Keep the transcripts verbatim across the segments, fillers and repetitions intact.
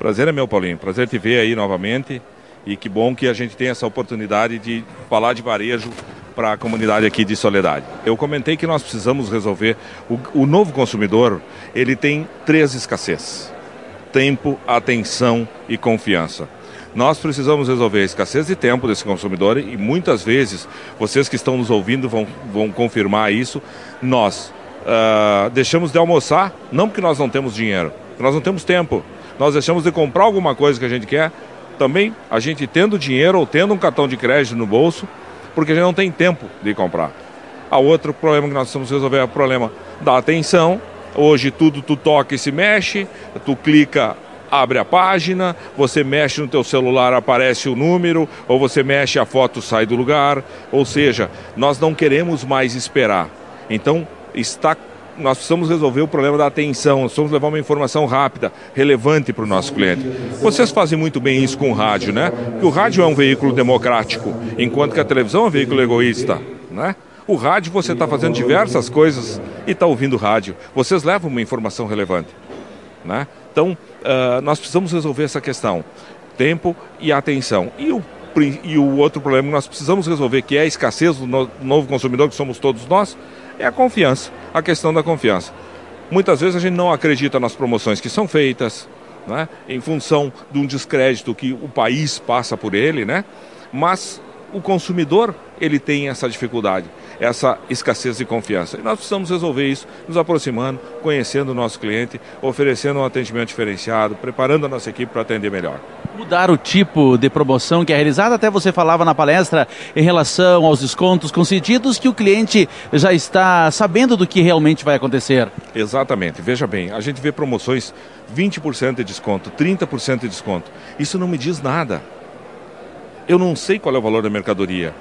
Prazer é meu, Paulinho. Prazer te ver aí novamente. E que bom que a gente tem essa oportunidade de falar de varejo para a comunidade aqui de Soledade. Eu comentei que nós precisamos resolver. O, o novo consumidor, ele tem três escassez: tempo, atenção e confiança. Nós precisamos resolver a escassez de tempo desse consumidor e muitas vezes, vocês que estão nos ouvindo vão, vão confirmar isso, nós uh, deixamos de almoçar, não porque nós não temos dinheiro, porque nós não temos tempo. Nós deixamos de comprar alguma coisa que a gente quer, também a gente tendo dinheiro ou tendo um cartão de crédito no bolso, porque a gente não tem tempo de comprar. A outro problema que nós precisamos resolver é o problema da atenção. Hoje tudo tu toca e se mexe, tu clica, abre a página, você mexe no teu celular, aparece o número, ou você mexe, a foto sai do lugar. Ou seja, nós não queremos mais esperar. Então, está, nós precisamos resolver o problema da atenção, nós precisamos levar uma informação rápida, relevante para o nosso cliente. Vocês fazem muito bem isso com o rádio, né? Porque o rádio é um veículo democrático, enquanto que a televisão é um veículo egoísta, né? O rádio, você está fazendo diversas coisas e está ouvindo rádio. Vocês levam uma informação relevante, né? Então, uh, nós precisamos resolver essa questão, tempo e atenção. E o, e o outro problema que nós precisamos resolver, que é a escassez do no, novo consumidor, que somos todos nós, é a confiança, a questão da confiança. Muitas vezes a gente não acredita nas promoções que são feitas, né, em função de um descrédito que o país passa por ele, né? Mas o consumidor, ele tem essa dificuldade, essa escassez de confiança. E nós precisamos resolver isso, nos aproximando, conhecendo o nosso cliente, oferecendo um atendimento diferenciado, preparando a nossa equipe para atender melhor. Mudar o tipo de promoção que é realizada, até você falava na palestra em relação aos descontos concedidos, que o cliente já está sabendo do que realmente vai acontecer. Exatamente, veja bem, a gente vê promoções vinte por cento de desconto, trinta por cento de desconto. Isso não me diz nada. Eu não sei qual é o valor da mercadoria.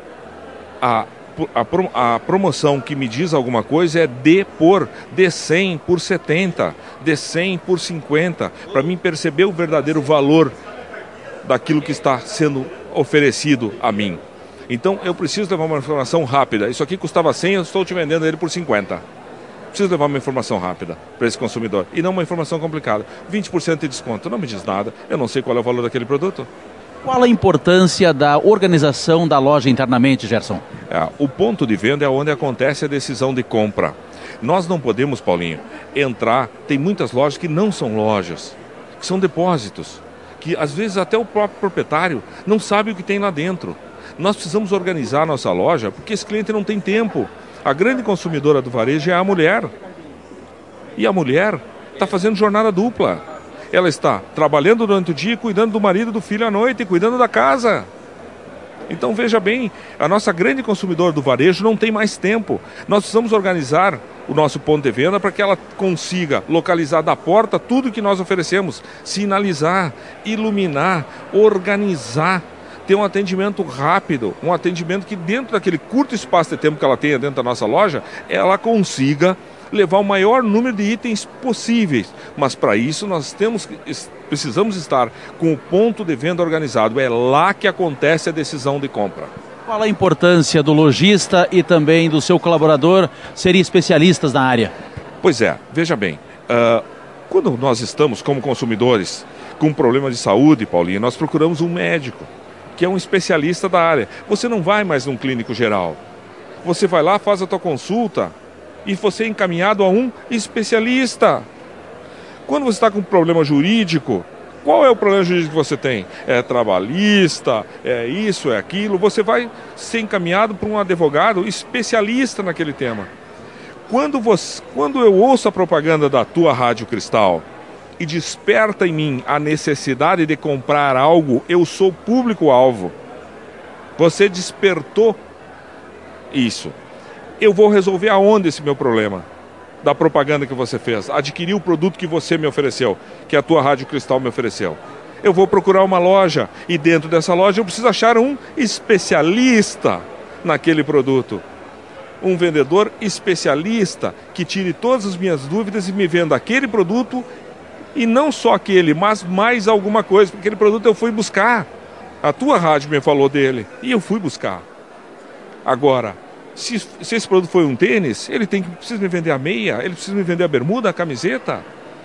A, a, a promoção que me diz alguma coisa é D por, D cem por setenta, D cem por cinquenta, para mim perceber o verdadeiro valor daquilo que está sendo oferecido a mim. Então eu preciso levar uma informação rápida. Isso aqui custava cem, eu estou te vendendo ele por cinquenta. Preciso levar uma informação rápida para esse consumidor e não uma informação complicada. vinte por cento de desconto, não me diz nada, eu não sei qual é o valor daquele produto. Qual a importância da organização da loja internamente, Gerson? É, o ponto de venda é onde acontece a decisão de compra. Nós não podemos, Paulinho, entrar... Tem muitas lojas que não são lojas, que são depósitos, que às vezes até o próprio proprietário não sabe o que tem lá dentro. Nós precisamos organizar a nossa loja porque esse cliente não tem tempo. A grande consumidora do varejo é a mulher. E a mulher está fazendo jornada dupla. Ela está trabalhando durante o dia, cuidando do marido, do filho à noite e cuidando da casa. Então veja bem, a nossa grande consumidora do varejo não tem mais tempo. Nós precisamos organizar o nosso ponto de venda para que ela consiga localizar da porta tudo que nós oferecemos, sinalizar, iluminar, organizar, ter um atendimento rápido, um atendimento que dentro daquele curto espaço de tempo que ela tenha dentro da nossa loja, ela consiga levar o maior número de itens possíveis. Mas para isso nós temos, precisamos estar com o ponto de venda organizado. É lá que acontece a decisão de compra. Qual a importância do lojista e também do seu colaborador serem especialistas na área? Pois é, veja bem, uh, quando nós estamos como consumidores com um problema de saúde, Paulinho, nós procuramos um médico, que é um especialista da área. Você não vai mais num clínico geral. Você vai lá, faz a tua consulta, e você é encaminhado a um especialista. Quando você está com um problema jurídico, qual é o problema jurídico que você tem? É trabalhista, é isso, é aquilo. Você vai ser encaminhado para um advogado especialista naquele tema. Quando, você, quando eu ouço a propaganda da tua Rádio Cristal e desperta em mim a necessidade de comprar algo, eu sou público-alvo. Você despertou isso. Eu vou resolver aonde esse meu problema? Da propaganda que você fez. Adquirir o produto que você me ofereceu, que a tua Rádio Cristal me ofereceu. Eu vou procurar uma loja e dentro dessa loja eu preciso achar um especialista naquele produto. Um vendedor especialista que tire todas as minhas dúvidas e me venda aquele produto e não só aquele, mas mais alguma coisa. Porque aquele produto eu fui buscar. A tua rádio me falou dele e eu fui buscar. Agora... Se, se esse produto foi um tênis, ele tem que, precisa me vender a meia, ele precisa me vender a bermuda, a camiseta.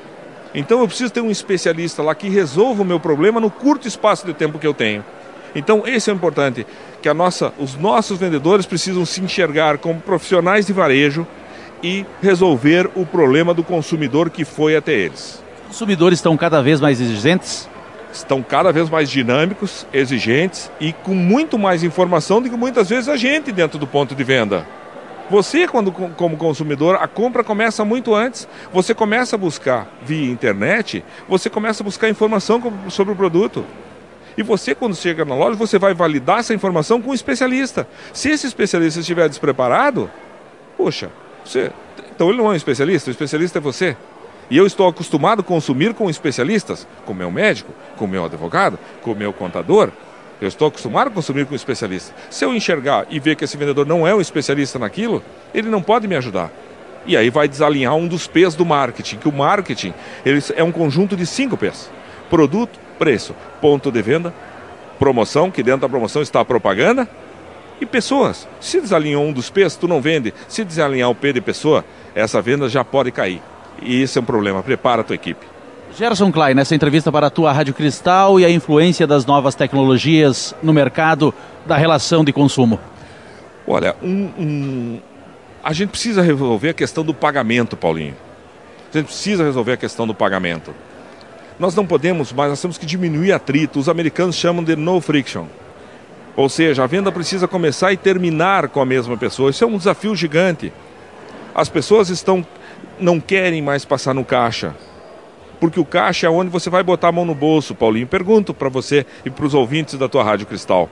Então eu preciso ter um especialista lá que resolva o meu problema no curto espaço de tempo que eu tenho. Então esse é o importante, que a nossa, os nossos vendedores precisam se enxergar como profissionais de varejo e resolver o problema do consumidor que foi até eles. Os consumidores estão cada vez mais exigentes? Estão cada vez mais dinâmicos, exigentes e com muito mais informação do que muitas vezes a gente dentro do ponto de venda. Você, quando, como consumidor, a compra começa muito antes. Você começa a buscar via internet, você começa a buscar informação sobre o produto. E você, quando chega na loja, você vai validar essa informação com um especialista. Se esse especialista estiver despreparado, poxa, você, então ele não é um especialista, o especialista é você. E eu estou acostumado a consumir com especialistas, com o meu médico, com o meu advogado, com o meu contador. Eu estou acostumado a consumir com especialista. Se eu enxergar e ver que esse vendedor não é um especialista naquilo, ele não pode me ajudar. E aí vai desalinhar um dos P's do marketing, que o marketing ele é um conjunto de cinco P's. Produto, preço, ponto de venda, promoção, que dentro da promoção está a propaganda, e pessoas. Se desalinhar um dos P's, tu não vende. Se desalinhar o P de pessoa, essa venda já pode cair. E esse é um problema. Prepara a tua equipe. Gerson Klein, nessa entrevista para a tua Rádio Cristal e a influência das novas tecnologias no mercado da relação de consumo. Olha, um, um... a gente precisa resolver a questão do pagamento, Paulinho. A gente precisa resolver a questão do pagamento. Nós não podemos mais, nós temos que diminuir atrito. Os americanos chamam de no friction. Ou seja, a venda precisa começar e terminar com a mesma pessoa. Isso é um desafio gigante. As pessoas estão, não querem mais passar no caixa. Porque o caixa é onde você vai botar a mão no bolso, Paulinho. Pergunto para você e para os ouvintes da tua Rádio Cristal.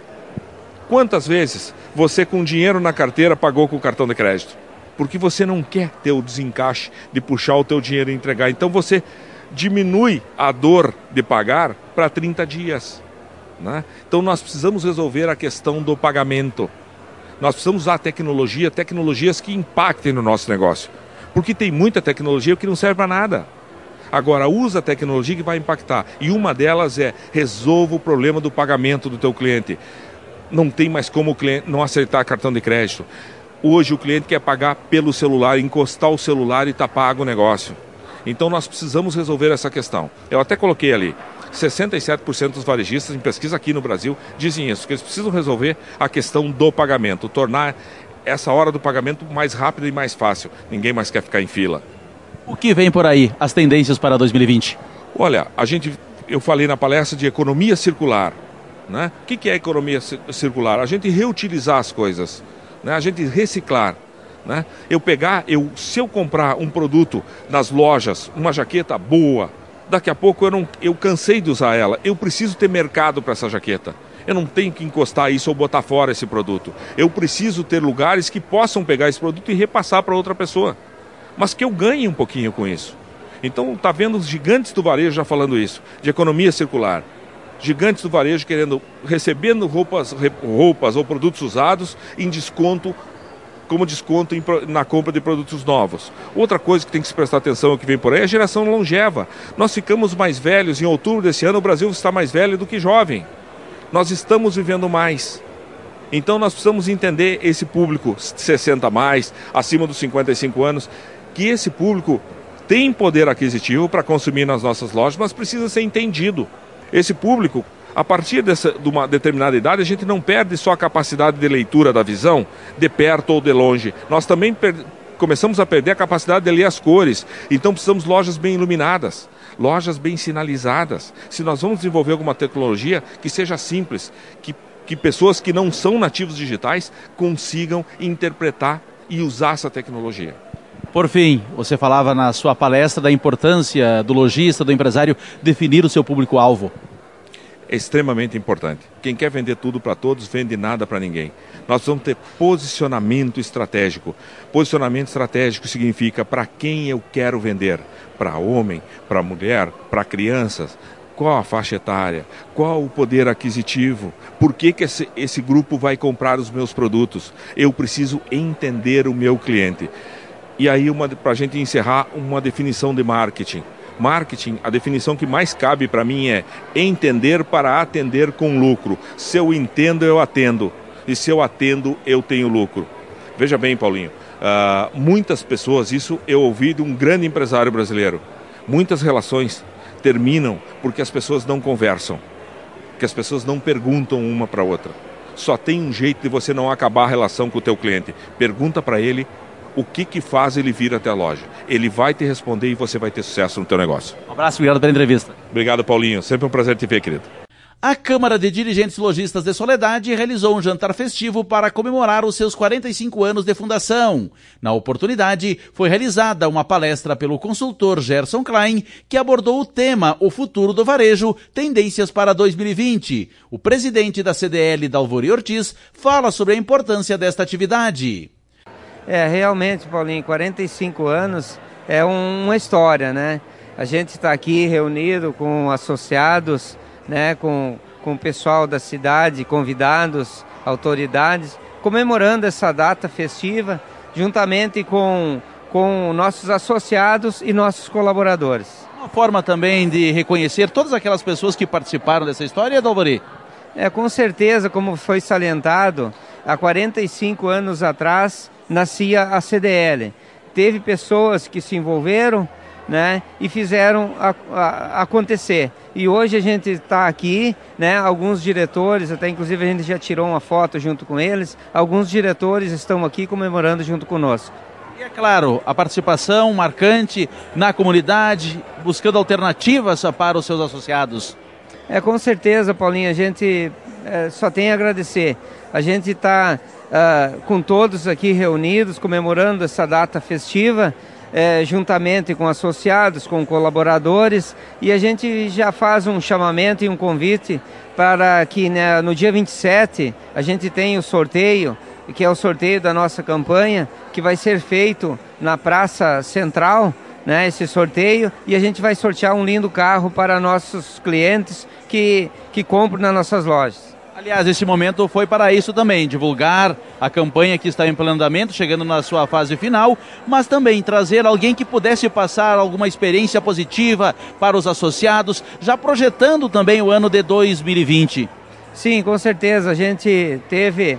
Quantas vezes você com dinheiro na carteira pagou com o cartão de crédito? Porque você não quer ter o desencaixe de puxar o teu dinheiro e entregar. Então você diminui a dor de pagar para trinta dias. Né? Então nós precisamos resolver a questão do pagamento. Nós precisamos usar tecnologia, tecnologias que impactem no nosso negócio. Porque tem muita tecnologia que não serve para nada. Agora, usa a tecnologia que vai impactar. E uma delas é, resolva o problema do pagamento do teu cliente. Não tem mais como o cliente não aceitar cartão de crédito. Hoje o cliente quer pagar pelo celular, encostar o celular e tá pago o negócio. Então nós precisamos resolver essa questão. Eu até coloquei ali, sessenta e sete por cento dos varejistas em pesquisa aqui no Brasil dizem isso, que eles precisam resolver a questão do pagamento, tornar essa hora do pagamento mais rápida e mais fácil. Ninguém mais quer ficar em fila. O que vem por aí, as tendências para dois mil e vinte? Olha, a gente, eu falei na palestra de economia circular. Né? O que é economia circular? A gente reutilizar as coisas, né? A gente reciclar. Né? Eu pegar, eu, se eu comprar um produto nas lojas, uma jaqueta boa, daqui a pouco eu, não, eu cansei de usar ela, eu preciso ter mercado para essa jaqueta. Eu não tenho que encostar isso ou botar fora esse produto. Eu preciso ter lugares que possam pegar esse produto e repassar para outra pessoa. Mas que eu ganhe um pouquinho com isso. Então está vendo os gigantes do varejo já falando isso, de economia circular. Gigantes do varejo querendo, recebendo roupas, roupas ou produtos usados em desconto, como desconto em, na compra de produtos novos. Outra coisa que tem que se prestar atenção que vem por aí é a geração longeva. Nós ficamos mais velhos, em outubro desse ano o Brasil está mais velho do que jovem. Nós estamos vivendo mais. Então nós precisamos entender esse público sessenta a mais, acima dos cinquenta e cinco anos, que esse público tem poder aquisitivo para consumir nas nossas lojas, mas precisa ser entendido. Esse público, a partir dessa, de uma determinada idade, a gente não perde só a capacidade de leitura da visão, de perto ou de longe. Nós também per- começamos a perder a capacidade de ler as cores. Então precisamos de lojas bem iluminadas, lojas bem sinalizadas. Se nós vamos desenvolver alguma tecnologia que seja simples, que, que pessoas que não são nativos digitais consigam interpretar e usar essa tecnologia. Por fim, você falava na sua palestra da importância do lojista, do empresário, definir o seu público-alvo. É extremamente importante. Quem quer vender tudo para todos, vende nada para ninguém. Nós vamos ter posicionamento estratégico. Posicionamento estratégico significa para quem eu quero vender. Para homem, para mulher, para crianças. Qual a faixa etária? Qual o poder aquisitivo? Por que, que esse, esse grupo vai comprar os meus produtos? Eu preciso entender o meu cliente. E aí, para a gente encerrar, uma definição de marketing. Marketing, a definição que mais cabe para mim é entender para atender com lucro. Se eu entendo, eu atendo. E se eu atendo, eu tenho lucro. Veja bem, Paulinho, uh, muitas pessoas, isso eu ouvi de um grande empresário brasileiro. Muitas relações terminam porque as pessoas não conversam, que as pessoas não perguntam uma para a outra. Só tem um jeito de você não acabar a relação com o teu cliente. Pergunta para ele o que que faz ele vir até a loja. Ele vai te responder e você vai ter sucesso no teu negócio. Um abraço, obrigado pela entrevista. Obrigado, Paulinho. Sempre um prazer te ver, querido. A Câmara de Dirigentes Lojistas de Soledade realizou um jantar festivo para comemorar os seus quarenta e cinco anos de fundação. Na oportunidade, foi realizada uma palestra pelo consultor Gerson Klein, que abordou o tema O Futuro do Varejo, Tendências para dois mil e vinte. O presidente da C D L, Dalvori Ortiz, fala sobre a importância desta atividade. É, realmente, Paulinho, quarenta e cinco anos é um, uma história, né? A gente está aqui reunido com associados, né, com, com o pessoal da cidade, convidados, autoridades, comemorando essa data festiva, juntamente com, com nossos associados e nossos colaboradores. Uma forma também de reconhecer todas aquelas pessoas que participaram dessa história, Dalvori? É, com certeza, como foi salientado, há quarenta e cinco anos atrás nascia a C D L. Teve pessoas que se envolveram, né, e fizeram a, a, acontecer. E hoje a gente está aqui, né, alguns diretores, até inclusive a gente já tirou uma foto junto com eles, alguns diretores estão aqui comemorando junto conosco. E é claro, a participação marcante na comunidade, buscando alternativas para os seus associados. É, com certeza, Paulinho, a gente é, só tem a agradecer. A gente está uh, com todos aqui reunidos, comemorando essa data festiva, É, juntamente com associados, com colaboradores, e a gente já faz um chamamento e um convite para que, né, no dia vinte e sete a gente tenha o sorteio, que é o sorteio da nossa campanha, que vai ser feito na Praça Central, né, esse sorteio, e a gente vai sortear um lindo carro para nossos clientes que, que compram nas nossas lojas. Aliás, esse momento foi para isso também, divulgar a campanha que está em pleno andamento, chegando na sua fase final, mas também trazer alguém que pudesse passar alguma experiência positiva para os associados, já projetando também o ano de dois mil e vinte. Sim, com certeza, a gente teve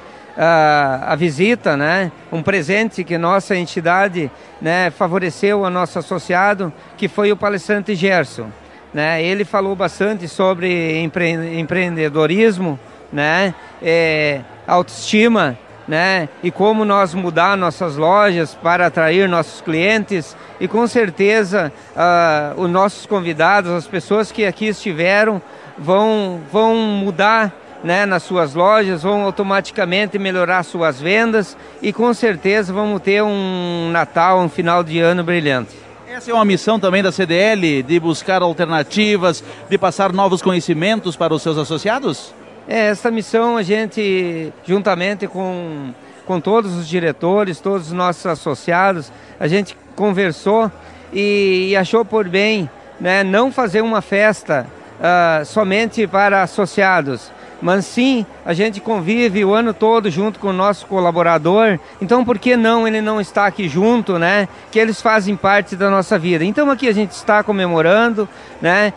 uh, a visita, né, um presente que nossa entidade, né, favoreceu ao nosso associado, que foi o palestrante Gerson. Né? Ele falou bastante sobre empre- empreendedorismo, né, é, autoestima, né, e como nós mudar nossas lojas para atrair nossos clientes, e com certeza uh, os nossos convidados, as pessoas que aqui estiveram, vão, vão mudar, né, nas suas lojas, vão automaticamente melhorar suas vendas, e com certeza vamos ter um Natal, um final de ano brilhante. Essa é uma missão também da C D L, de buscar alternativas, de passar novos conhecimentos para os seus associados? É, essa missão a gente, juntamente com, com todos os diretores, todos os nossos associados, a gente conversou e, e achou por bem, né, não fazer uma festa uh, somente para associados, mas sim a gente convive o ano todo junto com o nosso colaborador, então por que não ele não está aqui junto, né? Que eles fazem parte da nossa vida. Então aqui a gente está comemorando, né?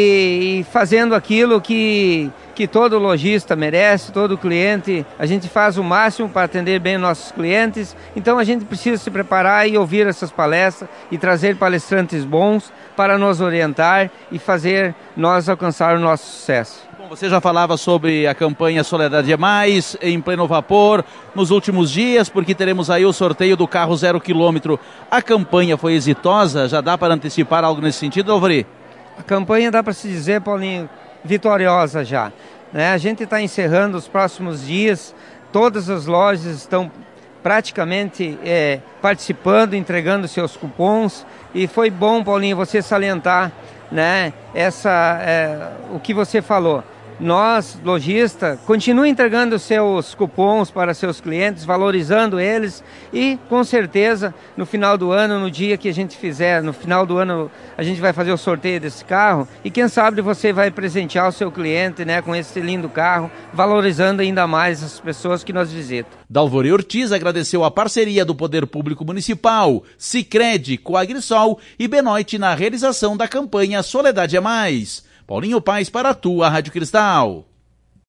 E, e fazendo aquilo que, que todo lojista merece, todo cliente, a gente faz o máximo para atender bem nossos clientes, então a gente precisa se preparar e ouvir essas palestras e trazer palestrantes bons para nos orientar e fazer nós alcançar o nosso sucesso. Você já falava sobre a campanha Soledade é Mais, em pleno vapor, nos últimos dias, porque teremos aí o sorteio do carro zero quilômetro. A campanha foi exitosa? Já dá para antecipar algo nesse sentido, Dalvori? A campanha dá para se dizer, Paulinho, vitoriosa já. Né? A gente está encerrando os próximos dias, todas as lojas estão praticamente é, participando, entregando seus cupons, e foi bom, Paulinho, você salientar, né, essa, é, o que você falou. Nós, lojista, continue entregando seus cupons para seus clientes, valorizando eles, e com certeza no final do ano, no dia que a gente fizer, no final do ano a gente vai fazer o sorteio desse carro, e quem sabe você vai presentear o seu cliente, né, com esse lindo carro, valorizando ainda mais as pessoas que nos visitam. Dalvori Ortiz agradeceu a parceria do Poder Público Municipal, Sicredi, Coagrisol e Benoit na realização da campanha Soledade é Mais. Paulinho Paes para a tua Rádio Cristal.